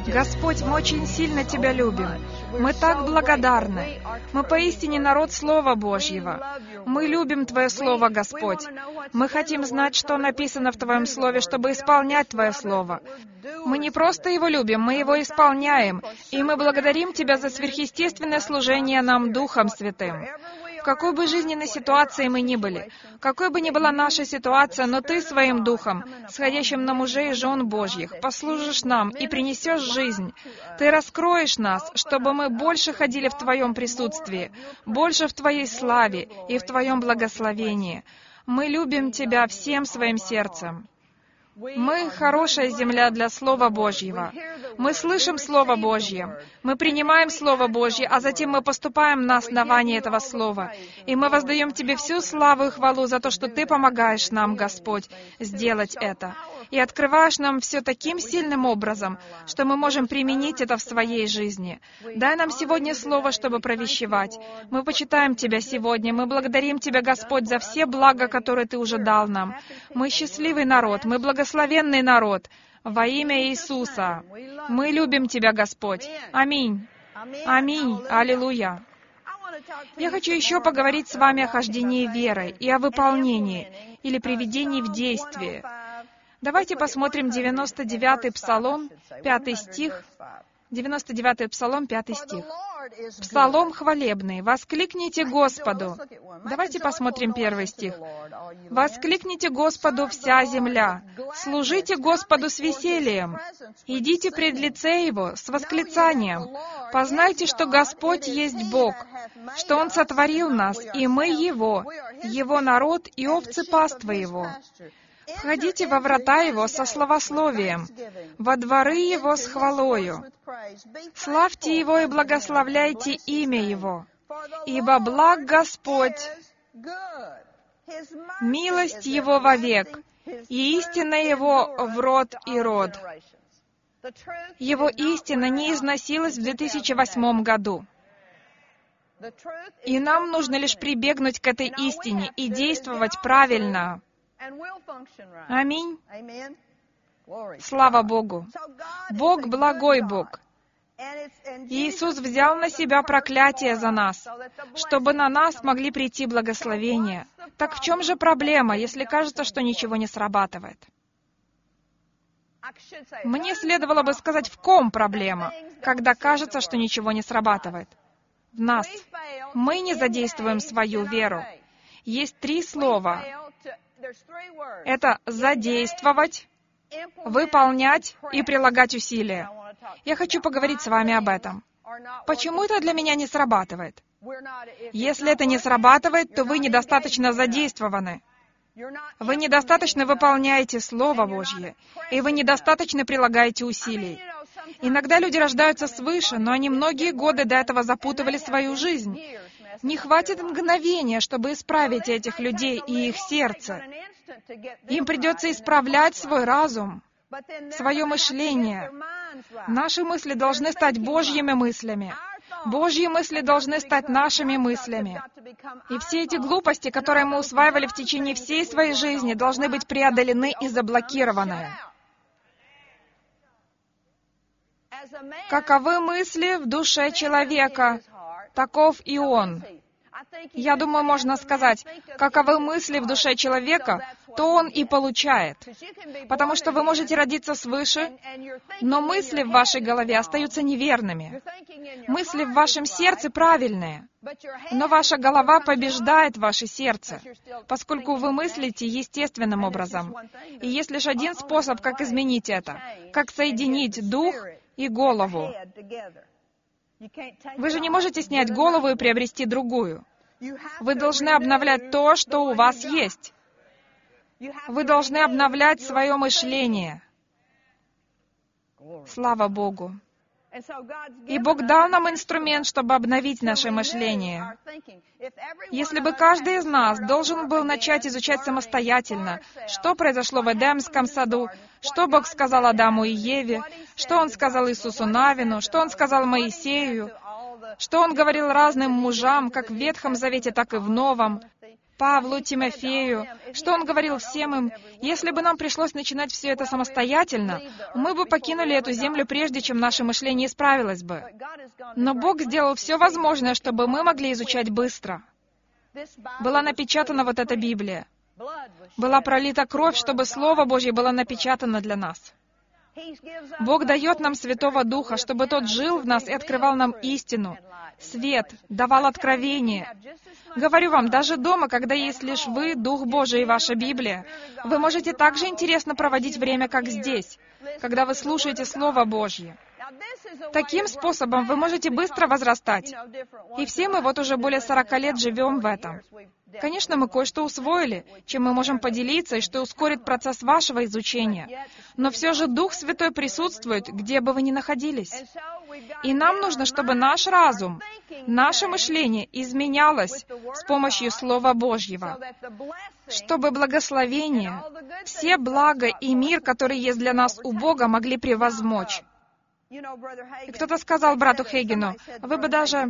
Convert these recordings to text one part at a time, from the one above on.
Господь, мы очень сильно Тебя любим. Мы так благодарны. Мы поистине народ Слова Божьего. Мы любим Твое Слово, Господь. Мы хотим знать, что написано в Твоем Слове, чтобы исполнять Твое Слово. Мы не просто его любим, мы его исполняем. И мы благодарим Тебя за сверхъестественное служение нам Духом Святым. В какой бы жизненной ситуации мы ни были, какой бы ни была наша ситуация, но Ты Своим Духом, сходящим на мужей и жен Божьих, послужишь нам и принесешь жизнь. Ты раскроешь нас, чтобы мы больше ходили в Твоем присутствии, больше в Твоей славе и в Твоем благословении. Мы любим Тебя всем своим сердцем. Мы хорошая земля для Слова Божьего. Мы слышим Слово Божье. Мы принимаем Слово Божье, а затем мы поступаем на основании этого Слова. И мы воздаем Тебе всю славу и хвалу за то, что Ты помогаешь нам, Господь, сделать это. И открываешь нам все таким сильным образом, что мы можем применить это в своей жизни. Дай нам сегодня слово, чтобы провещевать. Мы почитаем Тебя сегодня. Мы благодарим Тебя, Господь, за все блага, которые Ты уже дал нам. Мы счастливый народ. Мы благословенный народ. Во имя Иисуса. Мы любим Тебя, Господь. Аминь. Аминь. Аллилуйя. Я хочу еще поговорить с вами о хождении верой и о выполнении, или приведении в действие. Давайте посмотрим 99-й Псалом, 5 стих. 99-й Псалом, 5 стих. Псалом хвалебный. «Воскликните Господу». Давайте посмотрим 1 стих. «Воскликните Господу вся земля, служите Господу с весельем, идите пред лице Его с восклицанием, познайте, что Господь есть Бог, что Он сотворил нас, и мы Его, Его народ и овцы паства Его. Входите во врата Его со славословием, во дворы Его с хвалою. Славьте Его и благословляйте имя Его, ибо благ Господь, милость Его вовек, и истина Его в род и род». Его истина не износилась в 2008 году. И нам нужно лишь прибегнуть к этой истине и действовать правильно. Аминь. Слава Богу. Бог благой Бог. Иисус взял на себя проклятие за нас, чтобы на нас могли прийти благословения. Так в чем же проблема, если кажется, что ничего не срабатывает? Мне следовало бы сказать, в ком проблема, когда кажется, что ничего не срабатывает. В нас. Мы не задействуем свою веру. Есть 3 слова. Это задействовать, выполнять и прилагать усилия. Я хочу поговорить с вами об этом. Почему это для меня не срабатывает? Если это не срабатывает, то вы недостаточно задействованы. Вы недостаточно выполняете Слово Божье, и вы недостаточно прилагаете усилий. Иногда люди рождаются свыше, но они многие годы до этого запутывали свою жизнь. Не хватит мгновения, чтобы исправить этих людей и их сердце. Им придется исправлять свой разум, свое мышление. Наши мысли должны стать Божьими мыслями. Божьи мысли должны стать нашими мыслями. И все эти глупости, которые мы усваивали в течение всей своей жизни, должны быть преодолены и заблокированы. Каковы мысли в душе человека, таков и он. Я думаю, можно сказать, каковы мысли в душе человека, то он и получает. Потому что вы можете родиться свыше, но мысли в вашей голове остаются неверными. Мысли в вашем сердце правильные, но ваша голова побеждает ваше сердце, поскольку вы мыслите естественным образом. И есть лишь один способ, как изменить это, как соединить дух и голову. Вы же не можете снять голову и приобрести другую. Вы должны обновлять то, что у вас есть. Вы должны обновлять свое мышление. Слава Богу. И Бог дал нам инструмент, чтобы обновить наше мышление. Если бы каждый из нас должен был начать изучать самостоятельно, что произошло в Эдемском саду, что Бог сказал Адаму и Еве, что Он сказал Иисусу Навину, что Он сказал Моисею, что Он говорил разным мужам, как в Ветхом Завете, так и в Новом. Павлу, Тимофею, что он говорил всем им: если бы нам пришлось начинать все это самостоятельно, мы бы покинули эту землю, прежде чем наше мышление исправилось бы. Но Бог сделал все возможное, чтобы мы могли изучать быстро. Была напечатана вот эта Библия. Была пролита кровь, чтобы Слово Божье было напечатано для нас. Бог дает нам Святого Духа, чтобы Тот жил в нас и открывал нам истину, свет, давал откровение. Говорю вам, даже дома, когда есть лишь вы, Дух Божий и ваша Библия, вы можете так же интересно проводить время, как здесь, когда вы слушаете Слово Божье. Таким способом вы можете быстро возрастать. И все мы вот уже более 40 лет живем в этом. Конечно, мы кое-что усвоили, чем мы можем поделиться и что ускорит процесс вашего изучения. Но все же Дух Святой присутствует, где бы вы ни находились. И нам нужно, чтобы наш разум, наше мышление изменялось с помощью Слова Божьего, чтобы благословение, все блага и мир, которые есть для нас у Бога, могли превозмочь. И кто-то сказал брату Хейгену: вы бы даже...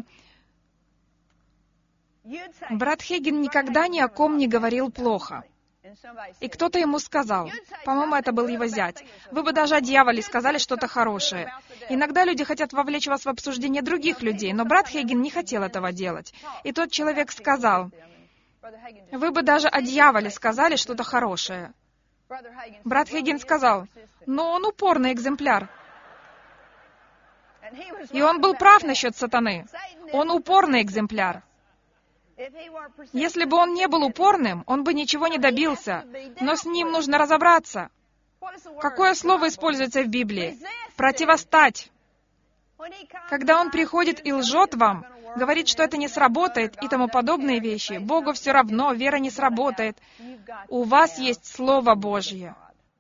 Брат Хейген никогда ни о ком не говорил плохо. И кто-то ему сказал, по-моему, это был его зять: вы бы даже о дьяволе сказали что-то хорошее. Иногда люди хотят вовлечь вас в обсуждение других людей, но брат Хейген не хотел этого делать. И тот человек сказал: вы бы даже о дьяволе сказали что-то хорошее. Брат Хейген сказал: но он упорный экземпляр. И он был прав насчет сатаны. Он упорный экземпляр. Если бы он не был упорным, он бы ничего не добился. Но с ним нужно разобраться. Какое слово используется в Библии? Противостать. Когда он приходит и лжет вам, говорит, что это не сработает и тому подобные вещи, Богу все равно, вера не сработает. У вас есть Слово Божье.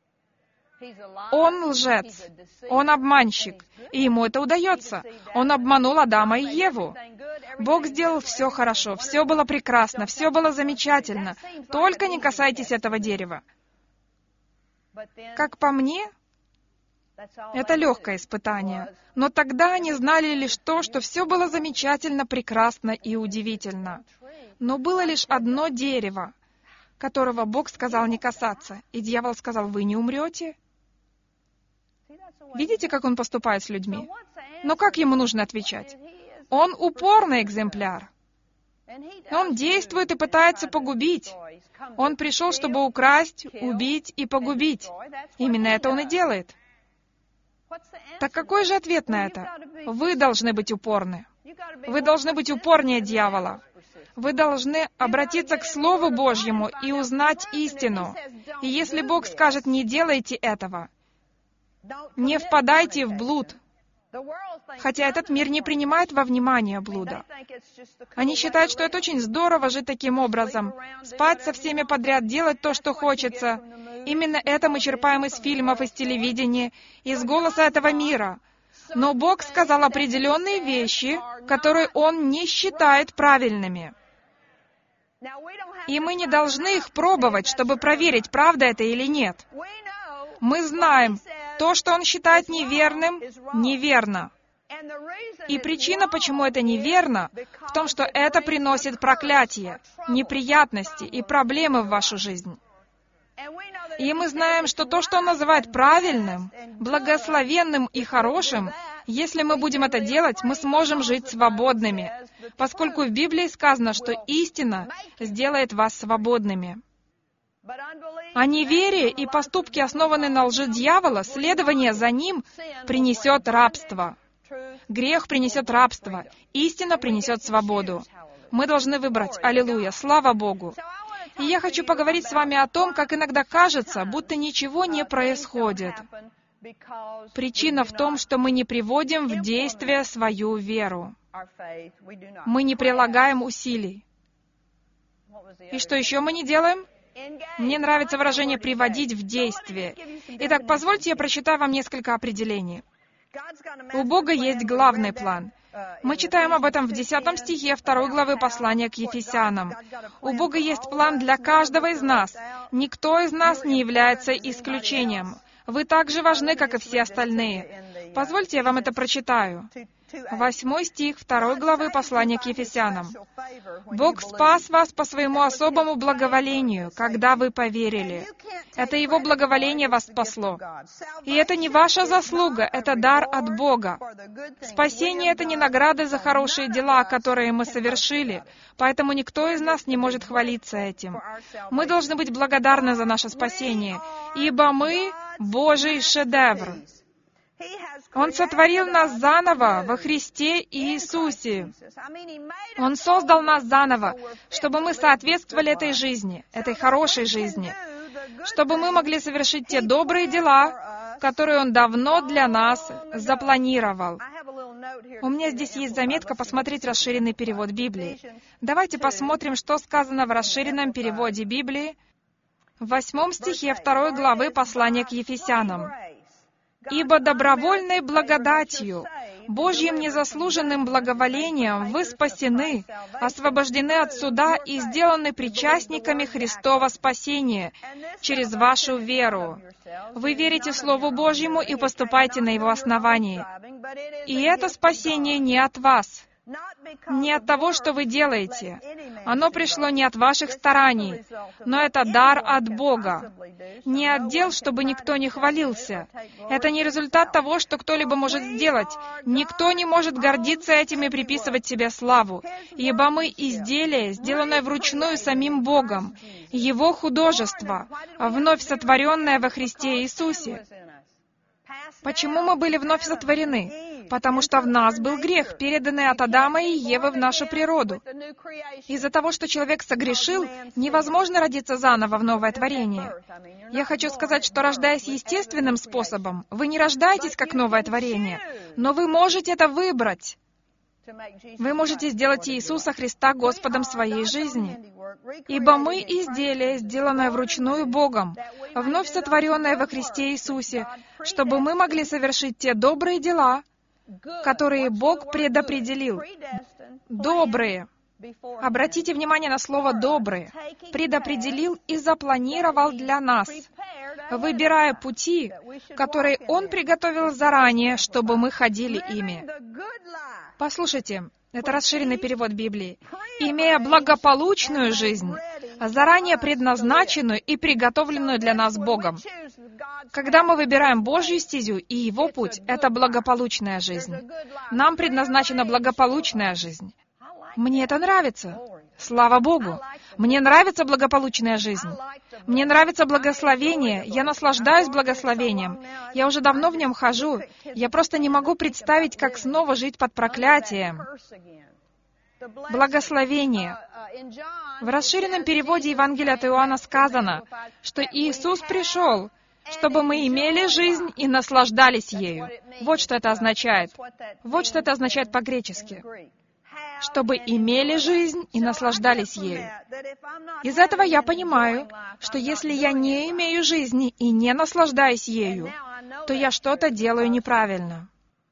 Он лжец, он обманщик, и ему это удается. Он обманул Адама и Еву. Бог сделал все хорошо, все было прекрасно, все было замечательно. Только не касайтесь этого дерева. Как по мне, это легкое испытание. Но тогда они знали лишь то, что все было замечательно, прекрасно и удивительно. Но было лишь одно дерево, которого Бог сказал не касаться, и дьявол сказал: вы не умрете. Видите, как он поступает с людьми? Но как ему нужно отвечать? Он упорный экземпляр. Он действует и пытается погубить. Он пришел, чтобы украсть, убить и погубить. Именно это он и делает. Так какой же ответ на это? Вы должны быть упорны. Вы должны быть упорнее дьявола. Вы должны обратиться к Слову Божьему и узнать истину. И если Бог скажет: не делайте этого, не впадайте в блуд. Хотя этот мир не принимает во внимание блуда. Они считают, что это очень здорово жить таким образом, спать со всеми подряд, делать то, что хочется. Именно это мы черпаем из фильмов, из телевидения, из голоса этого мира. Но Бог сказал определенные вещи, которые Он не считает правильными. И мы не должны их пробовать, чтобы проверить, правда это или нет. Мы знаем, то, что Он считает неверным, неверно. И причина, почему это неверно, в том, что это приносит проклятие, неприятности и проблемы в вашу жизнь. И мы знаем, что то, что Он называет правильным, благословенным и хорошим, если мы будем это делать, мы сможем жить свободными, поскольку в Библии сказано, что истина сделает вас свободными. А неверие и поступки, основанные на лжи дьявола, следование за ним принесет рабство. Грех принесет рабство, истина принесет свободу. Мы должны выбрать. Аллилуйя, слава Богу. И я хочу поговорить с вами о том, как иногда кажется, будто ничего не происходит. Причина в том, что мы не приводим в действие свою веру. Мы не прилагаем усилий. И что еще мы не делаем? Мне нравится выражение «приводить в действие». Итак, позвольте я прочитаю вам несколько определений. У Бога есть главный план. Мы читаем об этом в 10 стихе 2 главы послания к Ефесянам. У Бога есть план для каждого из нас. Никто из нас не является исключением. Вы так же важны, как и все остальные. Позвольте я вам это прочитаю. 8 стих 2 главы послания к Ефесянам. «Бог спас вас по своему особому благоволению, когда вы поверили». Это Его благоволение вас спасло. И это не ваша заслуга, это дар от Бога. Спасение — это не награда за хорошие дела, которые мы совершили, поэтому никто из нас не может хвалиться этим. Мы должны быть благодарны за наше спасение, ибо мы — Божий шедевр. Он сотворил нас заново во Христе Иисусе. Он создал нас заново, чтобы мы соответствовали этой жизни, этой хорошей жизни, чтобы мы могли совершить те добрые дела, которые Он давно для нас запланировал. У меня здесь есть заметка «Посмотреть расширенный перевод Библии». Давайте посмотрим, что сказано в расширенном переводе Библии в 8 стихе 2 главы послания к Ефесянам. «Ибо добровольной благодатью, Божьим незаслуженным благоволением вы спасены, освобождены от суда и сделаны причастниками Христова спасения через вашу веру. Вы верите Слову Божьему и поступаете на его основании. И это спасение не от вас, не от того, что вы делаете. Оно пришло не от ваших стараний, но это дар от Бога. Не от дел, чтобы никто не хвалился. Это не результат того, что кто-либо может сделать. Никто не может гордиться этим и приписывать себе славу, ибо мы изделие, сделанное вручную самим Богом, Его художество, вновь сотворенное во Христе Иисусе. Почему мы были вновь сотворены? Потому что в нас был грех, переданный от Адама и Евы в нашу природу. Из-за того, что человек согрешил, невозможно родиться заново в новое творение. Я хочу сказать, что, рождаясь естественным способом, вы не рождаетесь как новое творение, но вы можете это выбрать. Вы можете сделать Иисуса Христа Господом своей жизни. Ибо мы изделие, сделанное вручную Богом, вновь сотворенное во Христе Иисусе, чтобы мы могли совершить те добрые дела, которые Бог предопределил. Добрые. Обратите внимание на слово «добрые». Предопределил и запланировал для нас, выбирая пути, которые Он приготовил заранее, чтобы мы ходили ими. Послушайте, это расширенный перевод Библии. «Имея благополучную жизнь, заранее предназначенную и приготовленную для нас Богом». Когда мы выбираем Божью стезю и Его путь, это благополучная жизнь. Нам предназначена благополучная жизнь. Мне это нравится. Слава Богу! Мне нравится благополучная жизнь. Мне нравится благословение. Я наслаждаюсь благословением. Я уже давно в нем хожу. Я просто не могу представить, как снова жить под проклятием. Благословение. В расширенном переводе Евангелия от Иоанна сказано, что Иисус пришел, чтобы мы имели жизнь и наслаждались ею. Вот что это означает. Вот что это означает по-гречески. Чтобы имели жизнь и наслаждались ею. Из этого я понимаю, что если я не имею жизни и не наслаждаюсь ею, то я что-то делаю неправильно.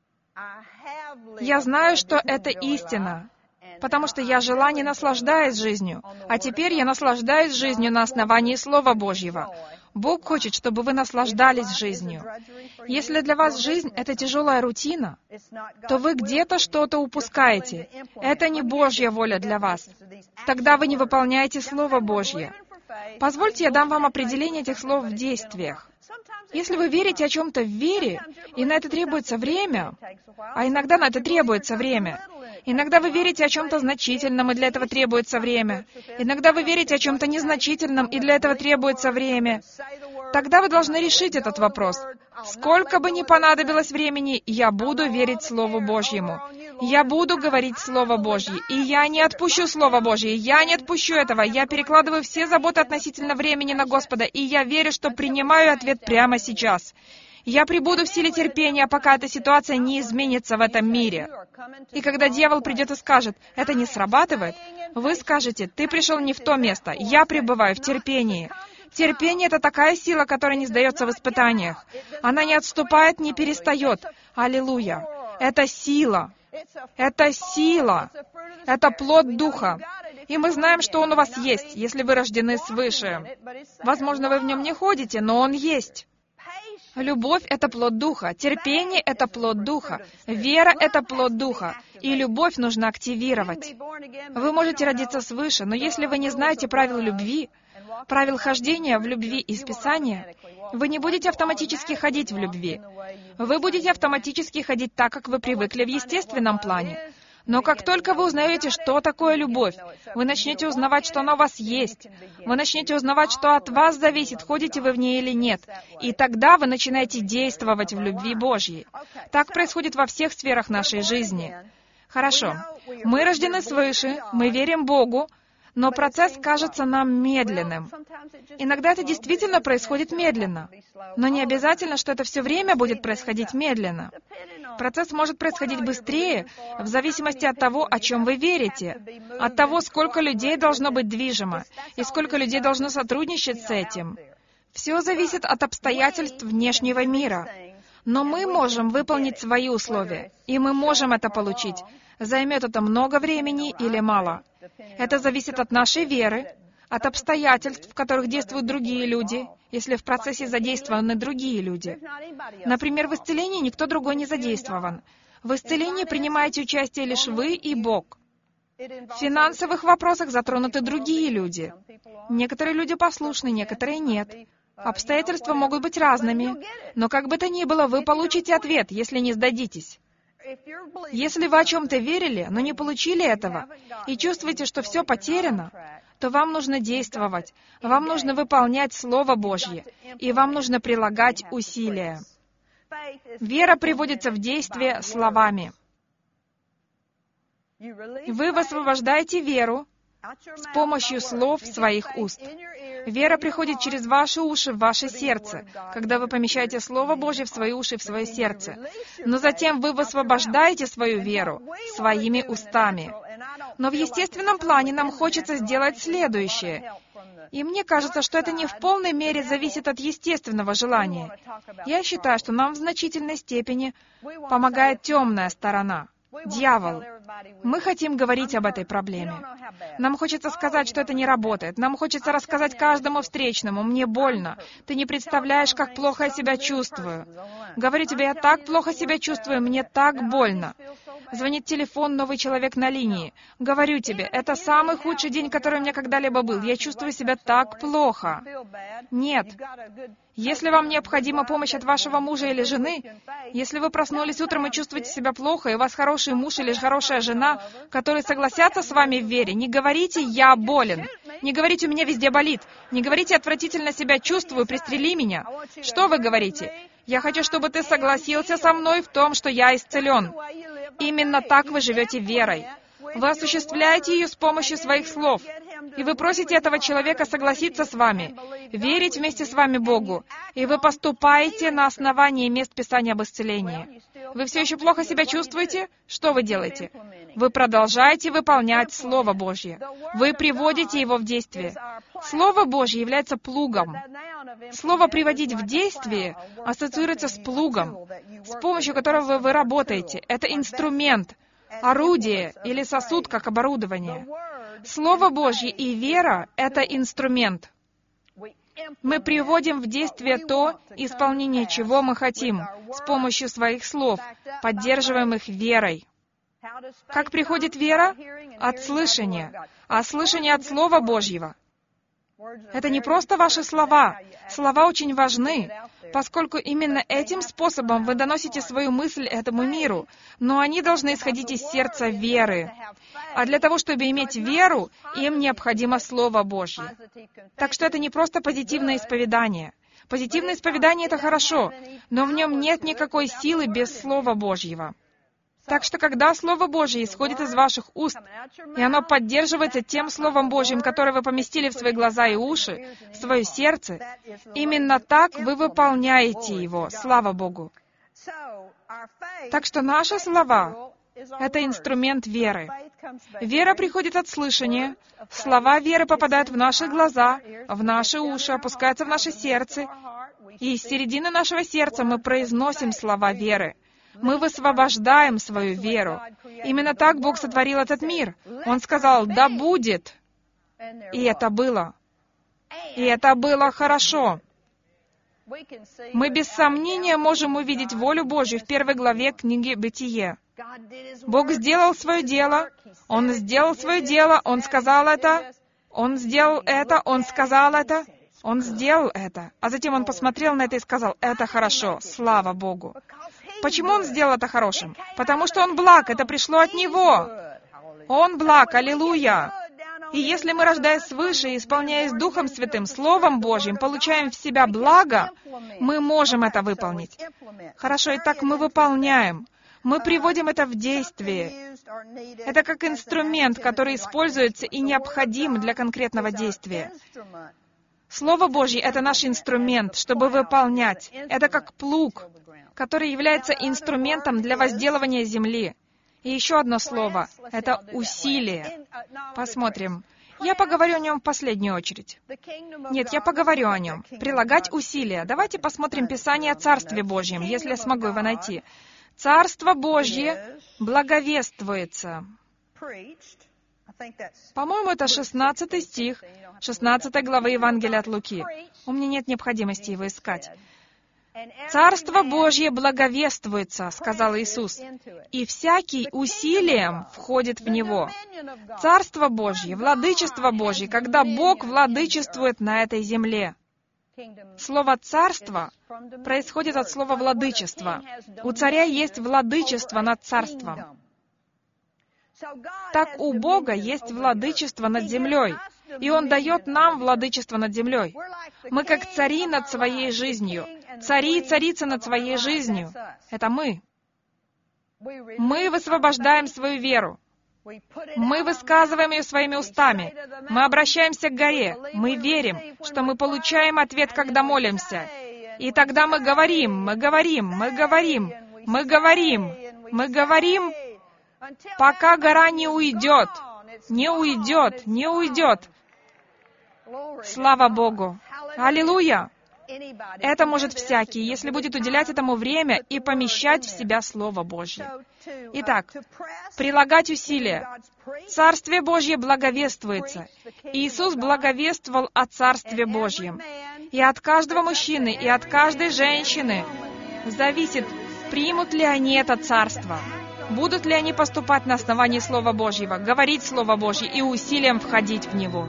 Я знаю, что это истина, потому что я жила, не наслаждаясь жизнью, а теперь я наслаждаюсь жизнью на основании Слова Божьего. Бог хочет, чтобы вы наслаждались жизнью. Если для вас жизнь — это тяжелая рутина, то вы где-то что-то упускаете. Это не Божья воля для вас. Тогда вы не выполняете Слово Божье. Позвольте, я дам вам определение этих слов в действиях. Если вы верите о чем-то в вере, и на это требуется время, а иногда на это требуется время, иногда вы верите о чем-то значительном, и для этого требуется время. Иногда вы верите о чем-то незначительном, и для этого требуется время. Тогда вы должны решить этот вопрос. Сколько бы ни понадобилось времени, я буду верить Слову Божьему. Я буду говорить Слово Божье, и я не отпущу Слово Божье. Я не отпущу этого. Я перекладываю все заботы относительно времени на Господа, и я верю, что принимаю ответ прямо сейчас. Я пребуду в силе терпения, пока эта ситуация не изменится в этом мире. И когда дьявол придет и скажет, это не срабатывает, вы скажете, ты пришел не в то место, я пребываю в терпении. Терпение — это такая сила, которая не сдается в испытаниях. Она не отступает, не перестает. Аллилуйя! Это сила. Это сила. Это плод Духа. И мы знаем, что он у вас есть, если вы рождены свыше. Возможно, вы в нем не ходите, но он есть. Любовь — это плод Духа, терпение — это плод Духа, вера — это плод Духа, и любовь нужно активировать. Вы можете родиться свыше, но если вы не знаете правил любви, правил хождения в любви из Писания, вы не будете автоматически ходить в любви. Вы будете автоматически ходить так, как вы привыкли в естественном плане. Но как только вы узнаете, что такое любовь, вы начнете узнавать, что она у вас есть. Вы начнете узнавать, что от вас зависит, ходите вы в ней или нет. И тогда вы начинаете действовать в любви Божьей. Так происходит во всех сферах нашей жизни. Хорошо. Мы рождены свыше, мы верим Богу, но процесс кажется нам медленным. Иногда это действительно происходит медленно, но не обязательно, что это все время будет происходить медленно. Процесс может происходить быстрее, в зависимости от того, о чем вы верите, от того, сколько людей должно быть движимо, и сколько людей должно сотрудничать с этим. Все зависит от обстоятельств внешнего мира. Но мы можем выполнить свои условия, и мы можем это получить. Займет это много времени или мало. Это зависит от нашей веры, от обстоятельств, в которых действуют другие люди, если в процессе задействованы другие люди. Например, в исцелении никто другой не задействован. В исцелении принимаете участие лишь вы и Бог. В финансовых вопросах затронуты другие люди. Некоторые люди послушны, некоторые нет. Обстоятельства могут быть разными, но как бы то ни было, вы получите ответ, если не сдадитесь. Если вы о чем-то верили, но не получили этого, и чувствуете, что все потеряно, то вам нужно действовать, вам нужно выполнять Слово Божье, и вам нужно прилагать усилия. Вера приводится в действие словами. Вы высвобождаете веру с помощью слов своих уст. Вера приходит через ваши уши в ваше сердце, когда вы помещаете Слово Божье в свои уши и в свое сердце. Но затем вы высвобождаете свою веру своими устами. Но в естественном плане нам хочется сделать следующее. И мне кажется, что это не в полной мере зависит от естественного желания. Я считаю, что нам в значительной степени помогает темная сторона. Дьявол. Мы хотим говорить об этой проблеме. Нам хочется сказать, что это не работает. Нам хочется рассказать каждому встречному: «Мне больно. Ты не представляешь, как плохо я себя чувствую». Говорю тебе: «Я так плохо себя чувствую, мне так больно». Звонит телефон, новый человек на линии. Говорю тебе: «Это самый худший день, который у меня когда-либо был. Я чувствую себя так плохо». Нет. Если вам необходима помощь от вашего мужа или жены, если вы проснулись утром и чувствуете себя плохо, и у вас хороший муж или хорошая жена, которые согласятся с вами в вере, не говорите «я болен», не говорите «у меня везде болит», не говорите «отвратительно себя чувствую, пристрели меня». Что вы говорите? «Я хочу, чтобы ты согласился со мной в том, что я исцелен». Именно так вы живете верой. Вы осуществляете ее с помощью своих слов. И вы просите этого человека согласиться с вами, верить вместе с вами Богу. И вы поступаете на основании мест Писания об исцелении. Вы все еще плохо себя чувствуете? Что вы делаете? Вы продолжаете выполнять Слово Божье. Вы приводите его в действие. Слово Божье является плугом. Слово «приводить в действие» ассоциируется с плугом, с помощью которого вы работаете. Это инструмент, орудие или сосуд как оборудование. Слово Божье и вера — это инструмент. Мы приводим в действие то, исполнение чего мы хотим, с помощью своих слов, поддерживаемых верой. Как приходит вера? От слышания, а слышание от Слова Божьего. Это не просто ваши слова. Слова очень важны, поскольку именно этим способом вы доносите свою мысль этому миру, но они должны исходить из сердца веры. А для того, чтобы иметь веру, им необходимо Слово Божье. Так что это не просто позитивное исповедание. Позитивное исповедание — это хорошо, но в нем нет никакой силы без Слова Божьего. Так что, когда Слово Божье исходит из ваших уст, и оно поддерживается тем Словом Божьим, которое вы поместили в свои глаза и уши, в свое сердце, именно так вы выполняете его. Слава Богу. Так что наши слова — это инструмент веры. Вера приходит от слышания. Слова веры попадают в наши глаза, в наши уши, опускаются в наше сердце. И из середины нашего сердца мы произносим слова веры. Мы высвобождаем свою веру. Именно так Бог сотворил этот мир. Он сказал: «Да будет». И это было. И это было хорошо. Мы без сомнения можем увидеть волю Божью в 1 главе книги «Бытие». Бог сделал свое дело, Он сделал свое дело, Он сказал это, Он сделал это, Он сказал это, Он сделал это. А затем Он посмотрел на это и сказал: «Это хорошо, слава Богу». Почему Он сделал это хорошим? Потому что Он благ, это пришло от Него. Он благ, аллилуйя. И если мы, рождаясь свыше и исполняясь Духом Святым, Словом Божьим, получаем в себя благо, мы можем это выполнить. Хорошо, итак, мы выполняем. Мы приводим это в действие. Это как инструмент, который используется и необходим для конкретного действия. Слово Божье — это наш инструмент, чтобы выполнять. Это как плуг, который является инструментом для возделывания земли. И еще одно слово — это усилие. Посмотрим. Я поговорю о нем в последнюю очередь. Нет, я поговорю о нем. Прилагать усилия. Давайте посмотрим Писание о Царстве Божьем, если я смогу его найти. Царство Божье благовествуется. По-моему, это 16 стих 16 главы Евангелия от Луки. У меня нет необходимости его искать. «Царство Божье благовествуется», — сказал Иисус, «и всякий усилием входит в него». Царство Божье, владычество Божье, когда Бог владычествует на этой земле. Слово «царство» происходит от слова «владычество». У царя есть владычество над царством. Так у Бога есть владычество над землей, и Он дает нам владычество над землей. Мы как цари над своей жизнью, цари и царицы над своей жизнью. Это мы. Мы высвобождаем свою веру. Мы высказываем ее своими устами. Мы обращаемся к горе. Мы верим, что мы получаем ответ, когда молимся. И тогда мы говорим, мы говорим, мы говорим, мы говорим, мы говорим, пока гора не уйдет, не уйдет, не уйдет. Слава Богу! Аллилуйя! Это может всякий, если будет уделять этому время и помещать в себя Слово Божье. Итак, прилагать усилия. Царствие Божье благовествуется. Иисус благовествовал о Царстве Божьем. И от каждого мужчины, и от каждой женщины зависит, примут ли они это Царство. Будут ли они поступать на основании Слова Божьего, говорить Слово Божье и усилием входить в него.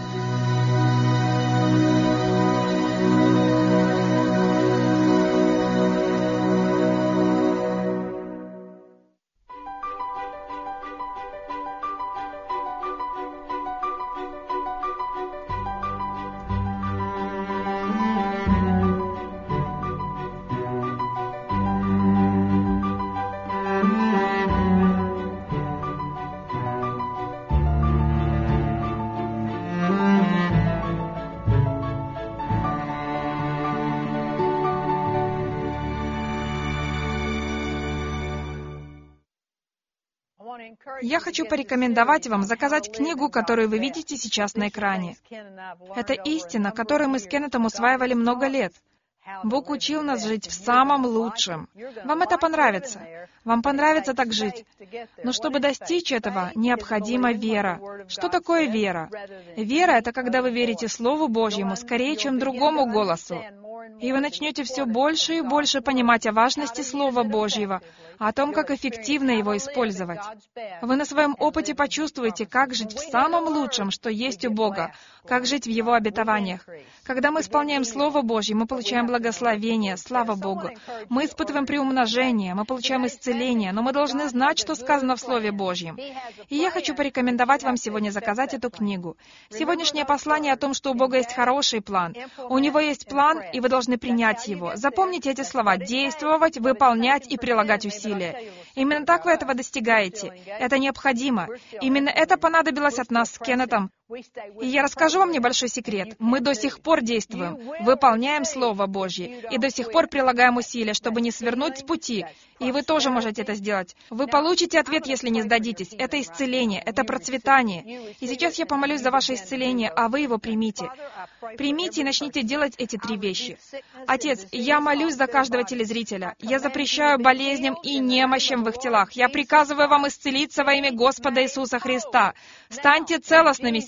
Я хочу порекомендовать вам заказать книгу, которую вы видите сейчас на экране. Это истина, которую мы с Кеннетом усваивали много лет. Бог учил нас жить в самом лучшем. Вам это понравится. Вам понравится так жить. Но чтобы достичь этого, необходима вера. Что такое вера? Вера — это когда вы верите Слову Божьему скорее, чем другому голосу. И вы начнете все больше и больше понимать о важности Слова Божьего, о том, как эффективно его использовать. Вы на своем опыте почувствуете, как жить в самом лучшем, что есть у Бога, как жить в Его обетованиях. Когда мы исполняем Слово Божье, мы получаем благословение, слава Богу. Мы испытываем приумножение, мы получаем исцеление, но мы должны знать, что сказано в Слове Божьем. И я хочу порекомендовать вам сегодня заказать эту книгу. Сегодняшнее послание о том, что у Бога есть хороший план. У Него есть план, и вы должны принять его. Запомните эти слова: действовать, выполнять и прилагать усилия. Именно так вы этого достигаете. Это необходимо. Именно это понадобилось от нас с Кеннетом. И я расскажу вам небольшой секрет. Мы до сих пор действуем, выполняем Слово Божье, и до сих пор прилагаем усилия, чтобы не свернуть с пути. И вы тоже можете это сделать. Вы получите ответ, если не сдадитесь. Это исцеление, это процветание. И сейчас я помолюсь за ваше исцеление, а вы его примите. Примите и начните делать эти 3 вещи. Отец, я молюсь за каждого телезрителя. Я запрещаю болезням и немощам в их телах. Я приказываю вам исцелиться во имя Господа Иисуса Христа. Станьте целостными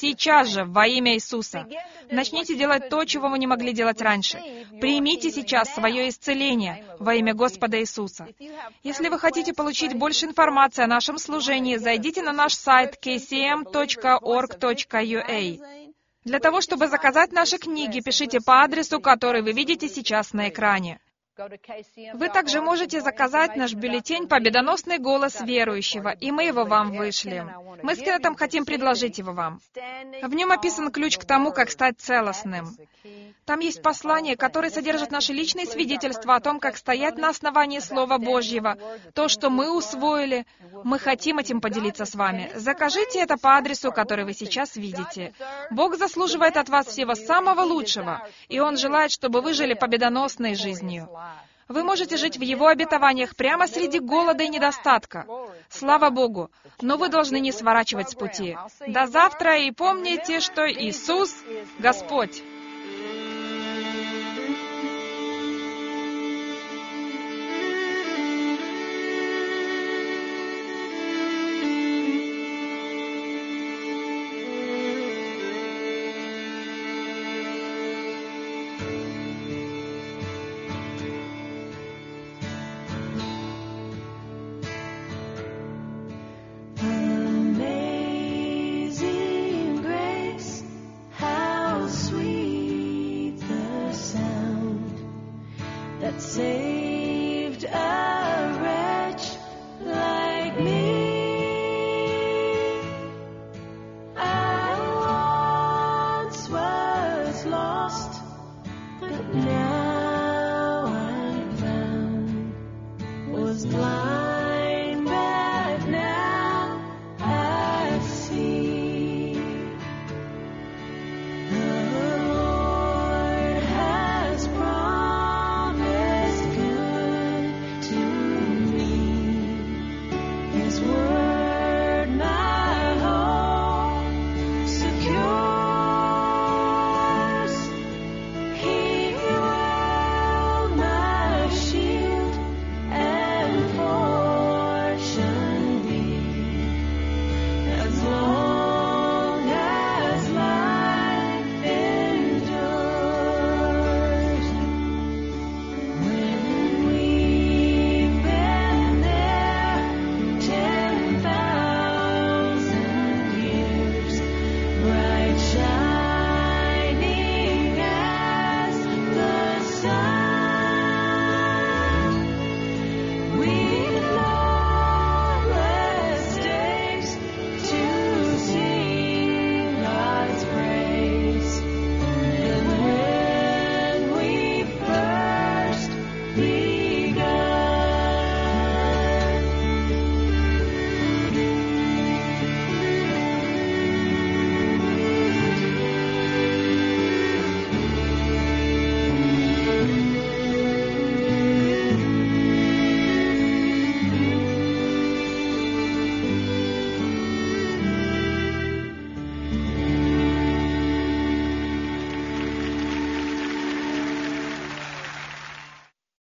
сейчас же, во имя Иисуса. Начните делать то, чего вы не могли делать раньше. Примите сейчас свое исцеление во имя Господа Иисуса. Если вы хотите получить больше информации о нашем служении, зайдите на наш сайт kcm.org.ua. Для того, чтобы заказать наши книги, пишите по адресу, который вы видите сейчас на экране. Вы также можете заказать наш бюллетень «Победоносный голос верующего», и мы его вам вышлем. Мы с Кеннетом хотим предложить его вам. В нем описан ключ к тому, как стать целостным. Там есть послание, которое содержит наши личные свидетельства о том, как стоять на основании Слова Божьего, то, что мы усвоили. Мы хотим этим поделиться с вами. Закажите это по адресу, который вы сейчас видите. Бог заслуживает от вас всего самого лучшего, и Он желает, чтобы вы жили победоносной жизнью. Вы можете жить в Его обетованиях прямо среди голода и недостатка. Слава Богу! Но вы должны не сворачивать с пути. До завтра, и помните, что Иисус — Господь. Amazing grace, how sweet the sound that saved